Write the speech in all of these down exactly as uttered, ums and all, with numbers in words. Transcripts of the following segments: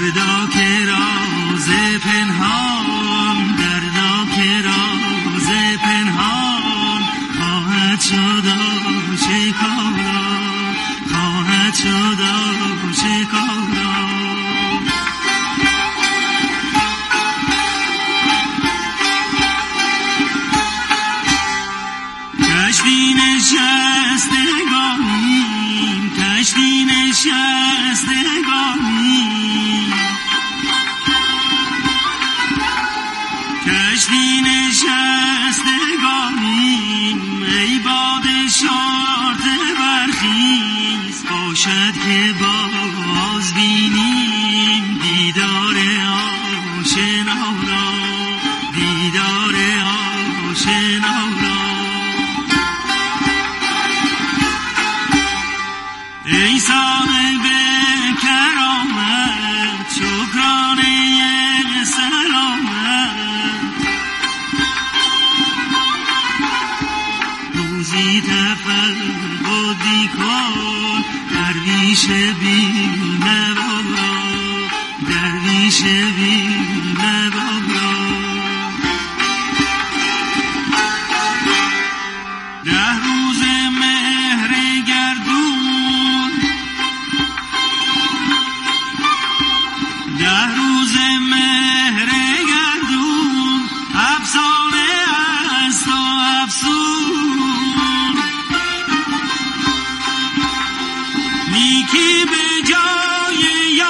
دردا که راز پنهان، دردا که راز پنهان خواهد شد آشکارا، خواهد شد آشکارا. کشتی نشستگانیم، کشتی نشستگانیم، کشتی نشستگانیم، ای باد شرطه برخیز، باشد که باز بینیم دیدار آشنا را، دیدار آشنا را. ای صاحب کرامت شکرانه سلامت، روزی تفرقی کن درویش بی نوا، درویش بی نوا. ده روز مهر گردون، ده روز مهر گردون افسانه است و افسون، نیکی به جای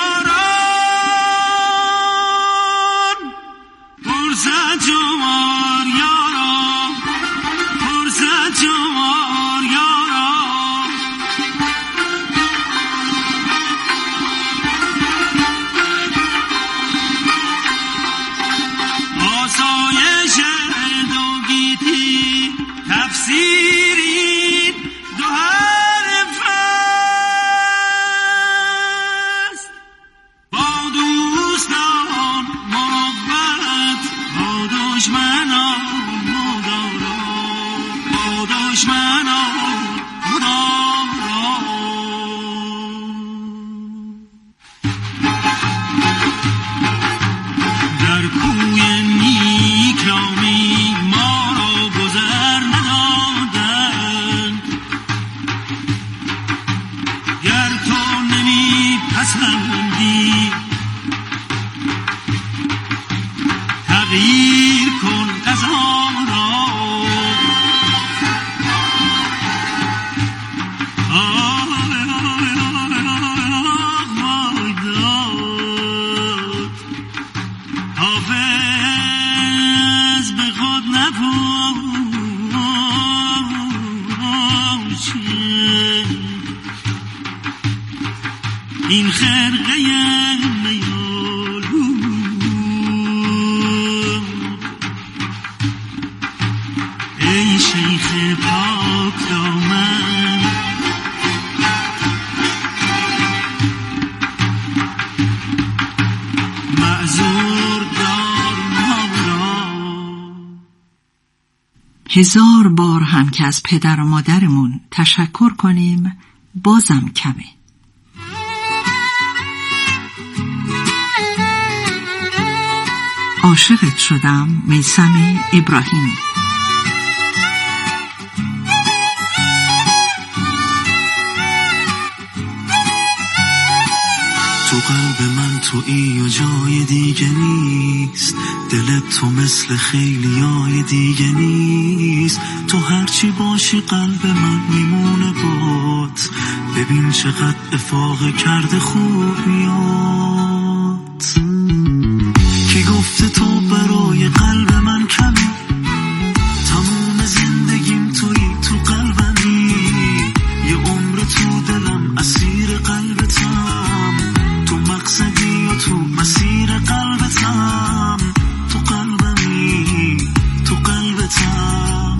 یاران فرصت شمار یاران، فرصت شمار یاران. آسایش دو گیتی تفسیری دو حرف است، با دوستان مروت، با دشمنان مدارا، با دشمنان مدارا. در کوی نیک رامی ما را گذر ندادند، گر تو نمی پسندی تغییر کن قضا را. حافظ به خود نپوشید این خرقه میالو، ای شیخ پاک دامن معذور دار ما را. هزار بار هم که از پدر و مادرمون تشکر کنیم بازم کمه. عاشقت شدم، میثم ابراهیمی. تو قلب من تویی و جای دیگه نیست، دلت تو مثل خیلیای دیگه نیست. تو هرچی باشی قلب من میمونه بات، ببین چقدر افاقه کرده خوب میاد. کی گفته تو برای قلب من کمی، تموم زندگیم تویی، تو قلبمی، یه عمر تو دلم اسیر قلبتم، تو مقصدی و تو مسیر قلبتم، تو قلبمی، تو قلبتم.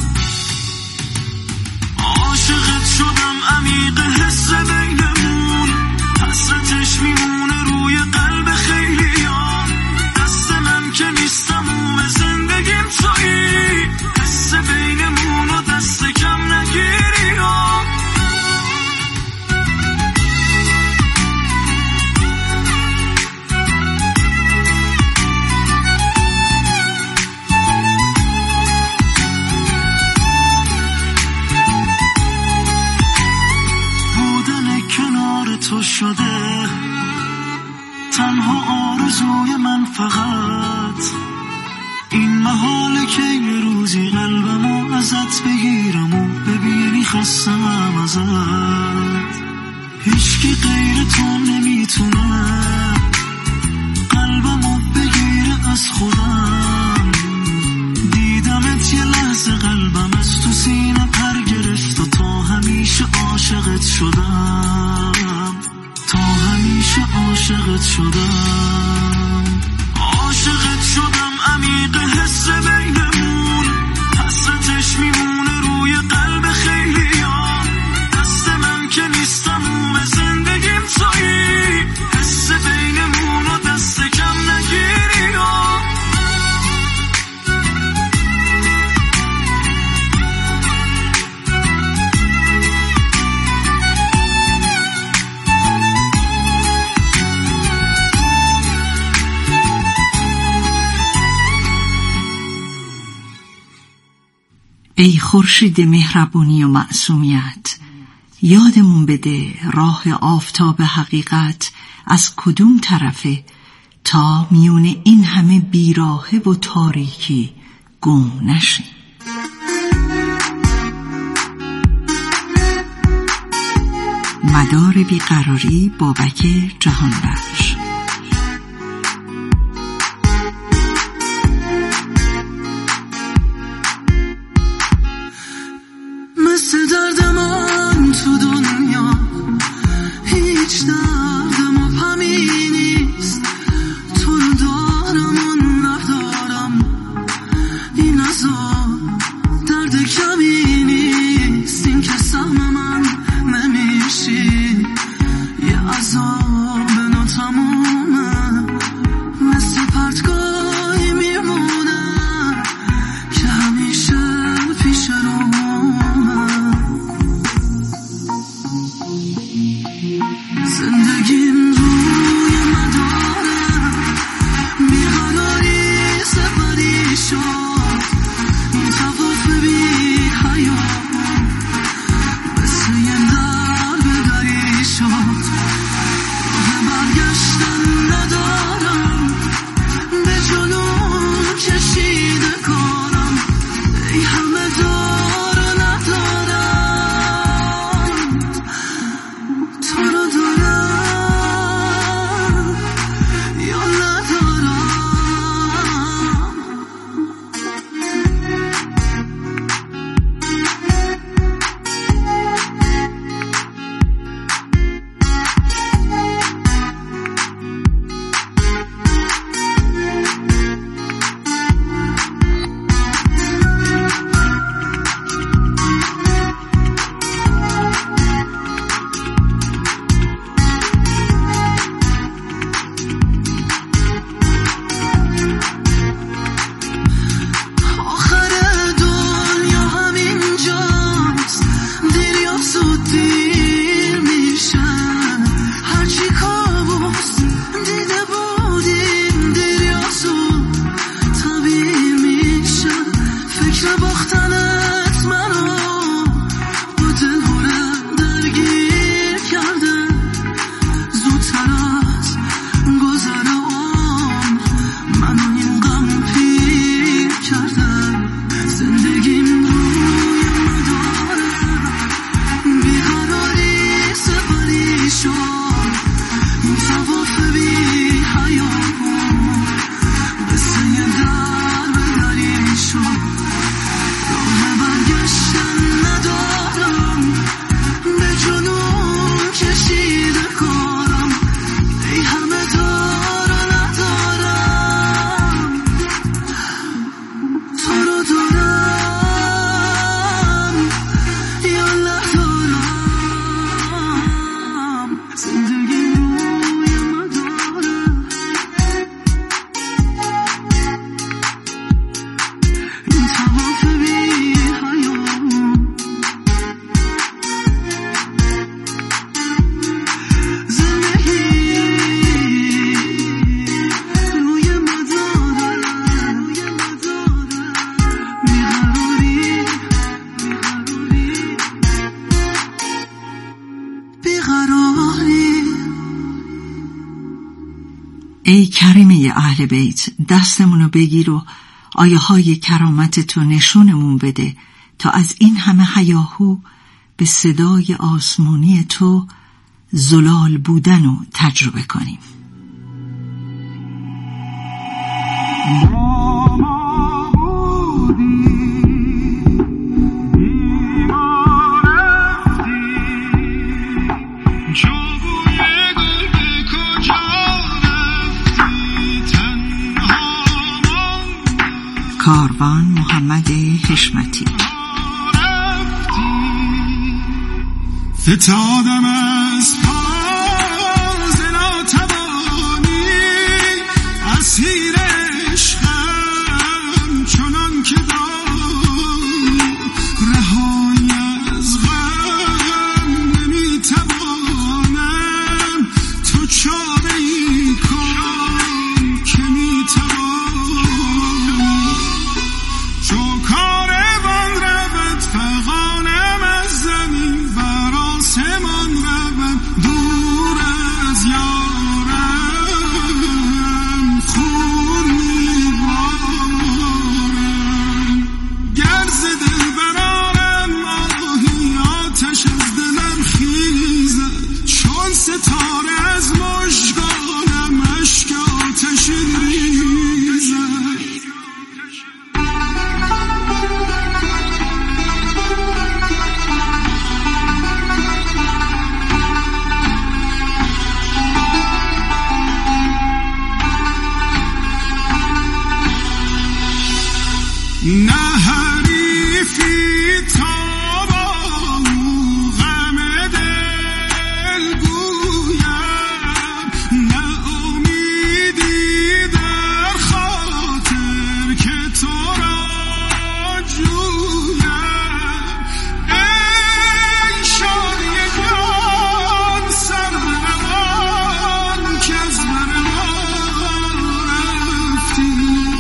عاشقت شدم عمیق حس بینمون، حسرتش میمونه روی تنها آرزوی من فقط این محاله که یه روزی قلبمو ازت بگیرم و ببینی خستم ازت. هیچکی غیر تو نمیتونه قلبمو بگیره از خودم. دیدمت یه لحظه قلبم از تو سینه پر گرفت و تا همیشه عاشقت شدم، تا همیشه عاشقت شدم. عاشقت شدم عمیق حس بینمون، حسرتش میمونه روی قلب خیلیا. دست من که نیست تموم زندگیم تویی، حس بینمون و دست کم نگیری. ای خورشید مهربونی و معصومیت، یادمون بده راه آفتاب حقیقت از کدوم طرفه تا میون این همه بیراهه و تاریکی گم نشیم. مدار بیقراری، بابک جهانبخش. مثل درد من تو دنیا هیچ دردم و همین نیست. تو رو دارم و ندارم، این عذاب درد کمی نیست. این که سهم من نمیشی، یه عذاب ناتمام ای کریمه اهل بیت، دستمونو بگیر و آیه های کرامت تو نشونمون بده تا از این همه هیاهو به صدای آسمونی تو زلال بودن رو تجربه کنیم. کاروان محمد حشمتی. فتادم از پاز ناتوانی، اسیر عشقم چنان که داری، رهایی از غم نمیتوانم، تو چاره ای کن که میتوانی. چو کاروان رود فغانم از زمین، بر آسمان رود دور از یارم، خون میبارم. گر ز دل برارم آهی، آتش از دلم خیزد، چون ستاره از مژگانم اشک آتشین ریزد. نه حریفی تا با او غم دل گویم، نه امیدی در خاطر که تو را جویم. ای شادی جان سر بروان که از بر ما رفتی،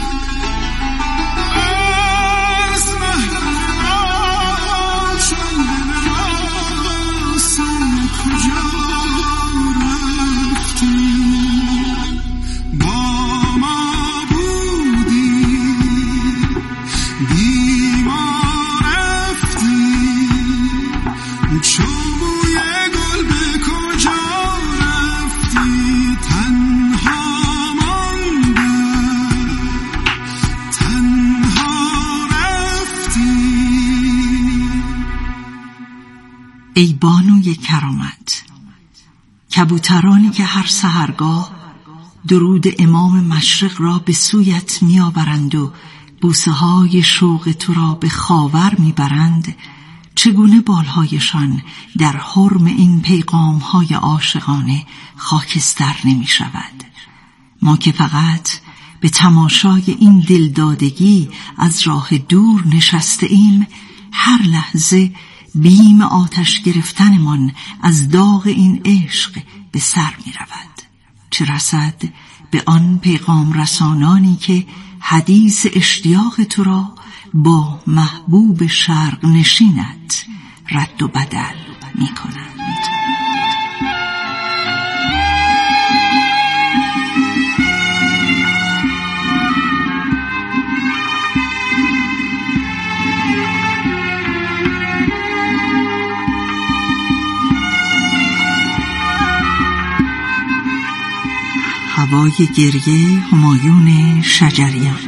ای بانوی کرامت، کبوترانی که هر سحرگاه درود امام مشرق را به سویت می آورند و بوسه های شوق تو را به خاور می برند، چگونه بالهایشان در حرم این پیغام های عاشقانه خاکستر نمی شود؟ ما که فقط به تماشای این دلدادگی از راه دور نشسته ایم، هر لحظه بیم آتش گرفتنمان از داغ این عشق به سر می رود. چه رسد به آن پیغام رسانانی که حدیث اشتیاق تو را با محبوب شرق نشینت رد و بدل می کنند. هوای گریه همایون شجریان.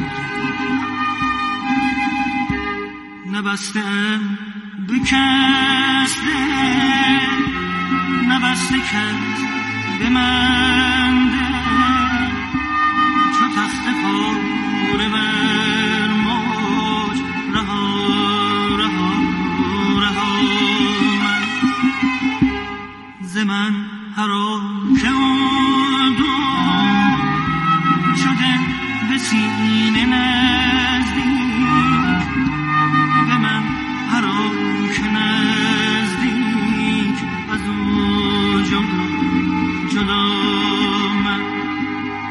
نبستم بکسته، نبسته کند به من ده، چو تخت پاره بر موج رها رها رها من، ز من حرام که شده به سینه نزدیک، به من حرام که نزدیک از او جدا جدا من.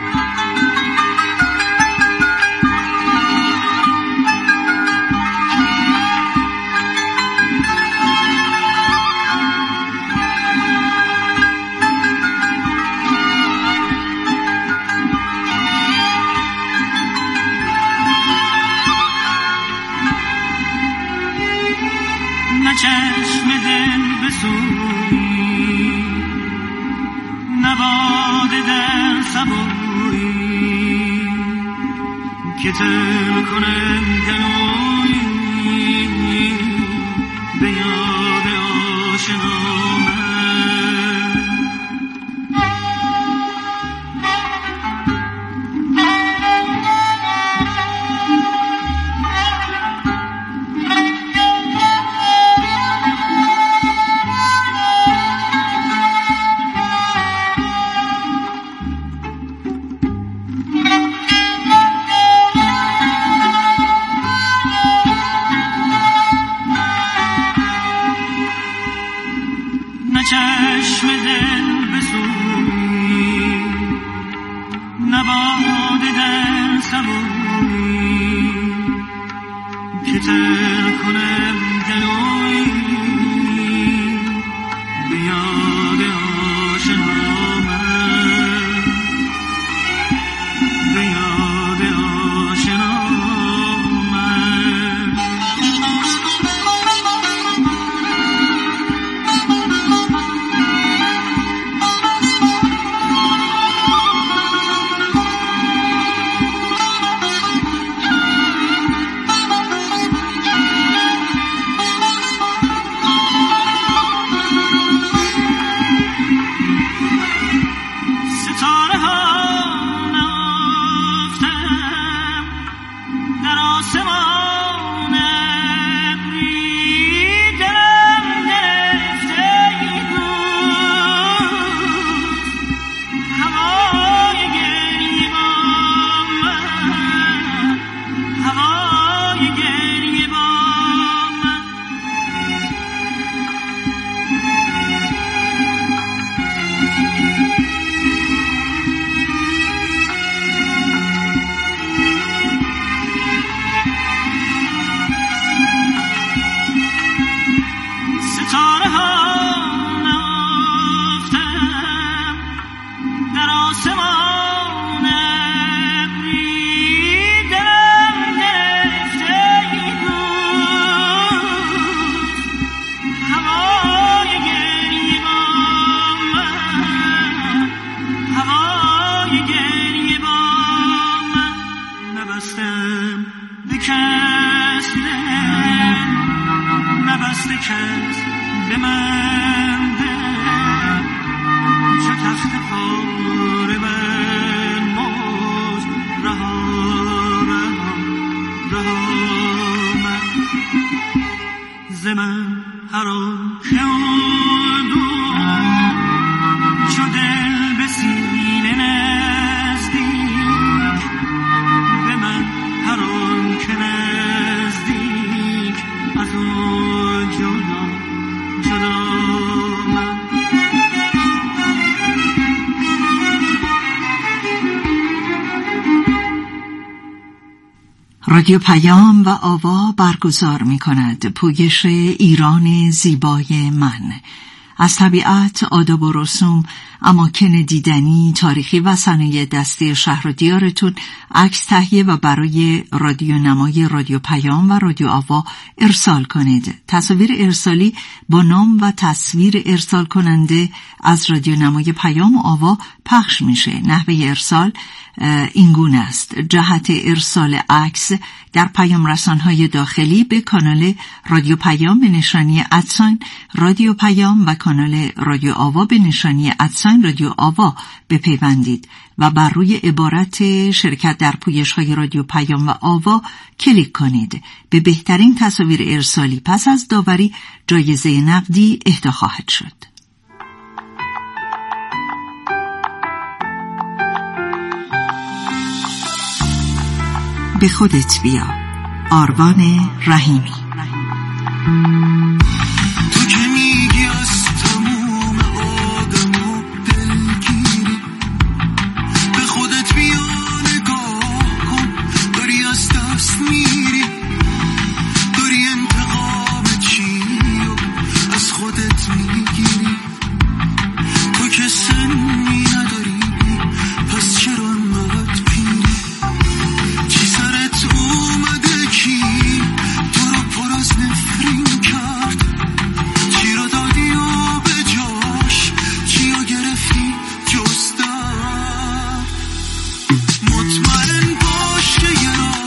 که تل کنم دلوی به یاد آشنامه چشم دل بسوی نباده در سبوی که تر کنم دلوی به یاد آشنامه به یاد آشنامه نبسته کس به من ده چو تخت پاره من موز رها رها رها من ز من هر آن که دور چو دل به سینه نزدیک به من هر آن که نزدیک از اون جدا جدا من رادیو پیام و آوا برگزار می کند پویش ایران زیبای من، از طبیعت، آداب و رسوم، اماکن دیدنی، تاریخی و صنایع دستی شهر و دیارتون عکس تهیه و برای رادیو نمای رادیو پیام و رادیو آوا ارسال کنید. تصاویر ارسالی با نام و تصویر ارسال کننده از رادیو نمای پیام و آوا پخش میشه. نحوه ارسال این گونه است: جهت ارسال عکس در پیام رسانهای داخلی به کانال رادیو پیام به نشانی ادساین رادیو پیام و کانال رادیو آوا به نشانی ادساین رادیو آوا بپیوندید و بر روی عبارت شرکت در پویش‌های رادیو پیام و آوا کلیک کنید. به بهترین تصاویر ارسالی پس از داوری جایزه نقدی اهدا خواهد شد. به خودت بیا، آروان رحیمی. تو که میگی از تموم آدم و دلگیری، به خودت بیا نگاه کن، داری از دست میری، داری انتقام چی و از خودت میگیری. تو که سنی نداری پس چرا انقدر پیری؟ چی سرت اومده کی تو رو پر از نفرین کرد؟ چی رو دادی و به جاش چی رو گرفتی جز درد؟ مطمئن باش که یه راه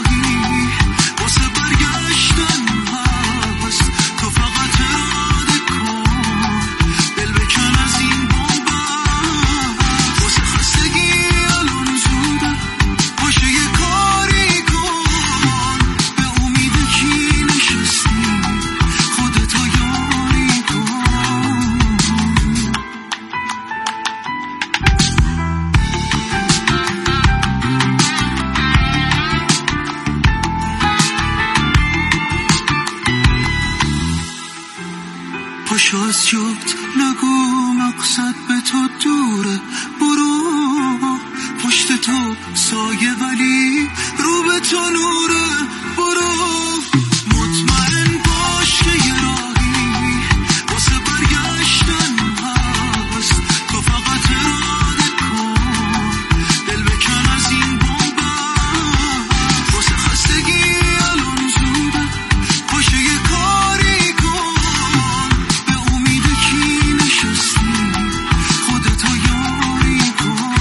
تو سایه ولی رو به تو نوره. برو مطمئن باش که یه راهی واسه برگشتن هست. تو فقط اراده کن دل بکن از این بومبست. واسه خستگی الان زوده باشه یه کاری کن. به امید کی نشستی خودتو یاری کن.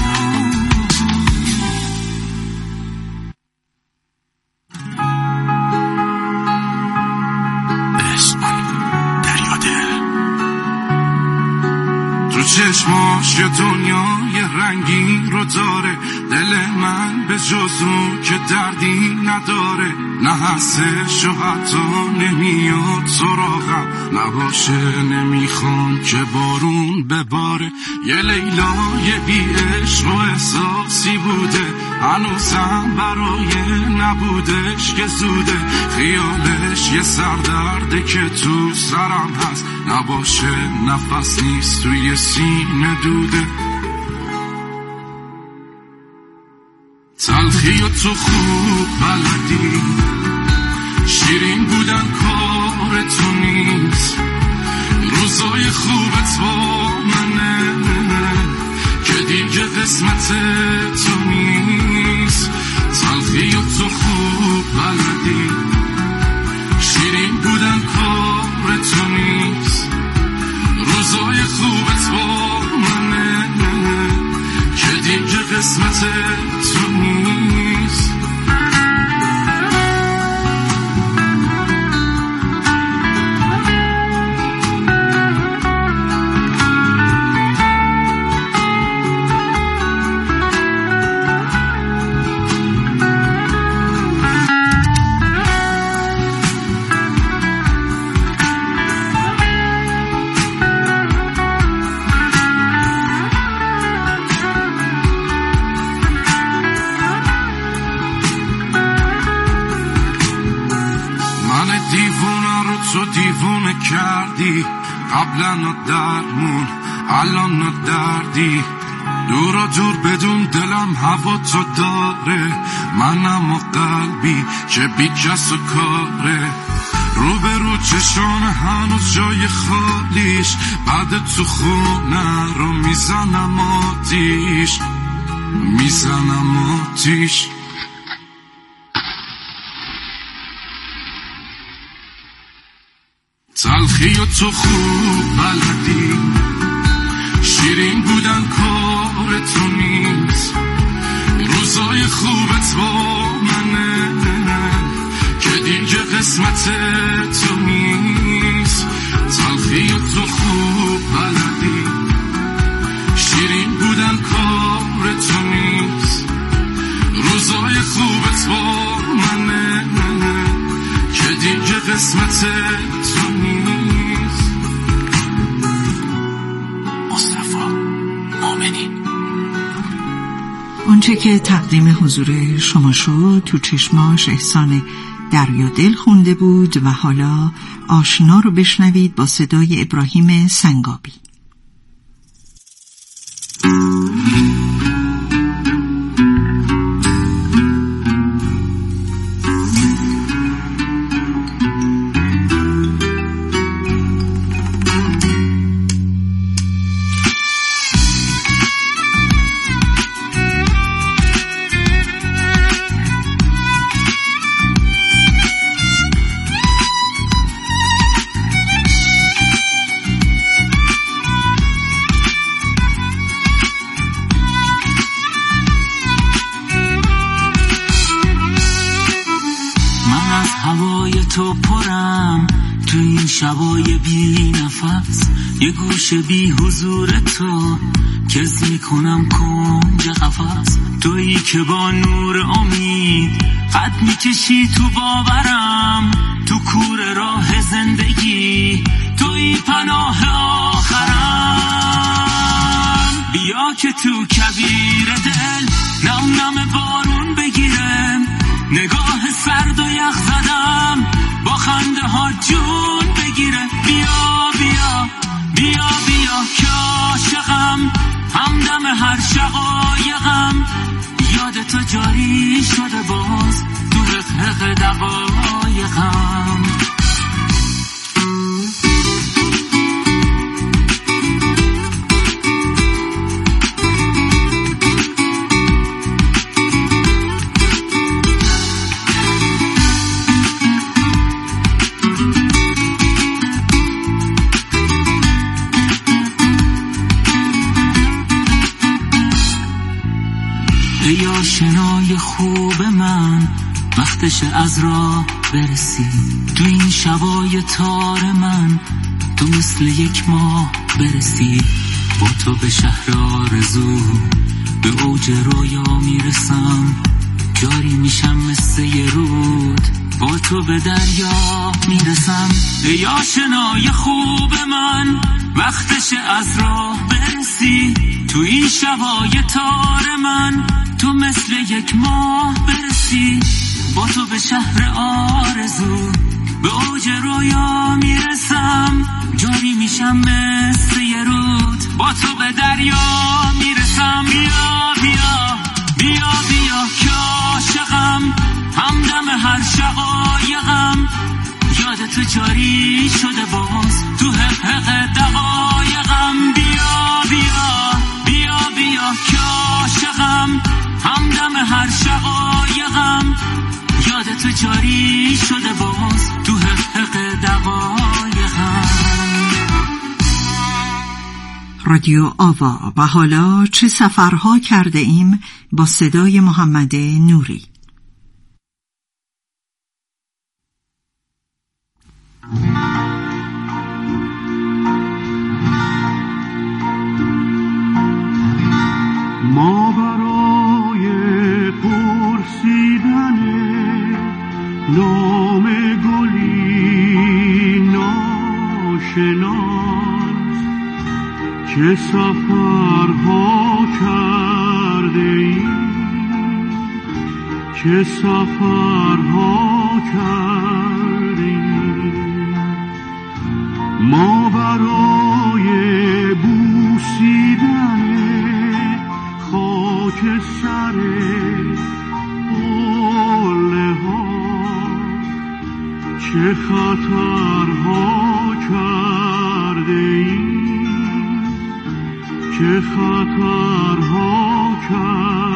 چشماش یه دنیای رنگین رو داره. دل من به جز اون که دردی نداره. نه هستش و حتی نمیاد سراغم. نباشه نمیخوام که بارون بباره. یه لیلای بی عشق و احساسی بوده. هنوزم برای نبودش که زوده. خیالش یه سردرده که تو سرم هست. نباشه نفس نیست توی سینه دوده. تلخی و تو خوب بلدی. شیرین بودن کار تو نیست. روزای خوبت با منه که دیگه قسمت تو نیست. تلخی و تو خوب بلدی. شیرین بودن کار تو نیست. روزای خوبت با منه که دیگه قسمت تو نیست. تو دیوونه کردی. قبلا نا درمون الان نا دردی. دورا دور بدون دلم هوا تو داره. منم و قلبی که بی کس و کاره. رو به رو چشام هنوز جای خالیش. بعد تو خونه رو میزنم آتیش. میزنم آتیش. تلخی و تو خوب بلدی. شیرین بودن کار تو نیست. روزای خوبت با منه که دیگه قسمت تو نیست. تلخی و تو خوب بلدی. شیرین بودن کار تو نیست. روزای خوبت با منه که دیگه قسمت تو نیست. مصطفی مؤمنی. اونچه که تقدیم حضور شما شد تو چشماش احسان دریا دل خونده بود و حالا آشنا رو بشنوید با صدای ابراهیم سنگابی. تو پرم تو این شبای بی نفس. یه گوشه بی حضور تو کز میکنم کنج قفس. تویی که با نور امید قد میکشی تو باورم. تو کور راه زندگی تویی پناه آخرم. بیا که تو کویر دل نم نم بارون بگیرم. نگاه سرد و یخ زدم با خنده ها جون بگیره. بیا بیا بیا بیا که عاشقم. همدم هر شقایقم. یا تو جاری شده باز تو حق حق دقایقم. ای آشنای خوب من وقتش از راه برسی، تو این شبای تار من تو مثل یک ماه برسی. با تو به شهر آرزو به اوج رویا میرسم، جاری میشم مثل یه رود با تو به دریا میرسم. ای آشنای خوب من وقتش از راه برسی، تو این شبای تار من تو مثل یک ماه برسی. با تو به شهر آرزو به اوج رویا میرسم، جاری میشم مثل یه رود با تو به دریا میرسم. بیا بیا بیا بیا که عاشقم، همدم هر شقایقم، یاد تو جاری شده باز تو حق حق دقایقم. بیا بیا بیا بیا که عاشقم، همدم هر شقایقم، یاد تو جاری شده باز تو حق حق دقایقم. رادیو آوا. و حالا چه سفرها کرده ایم با صدای محمد نوری. ما برای پرسیدن نام گلی ناشناس چه سفرها کرده ایم، چه سفرها کرده ایم. ما برای بوسیدن خاک سر قله ها چه خطرها کرده ایم، چه خطرها کرده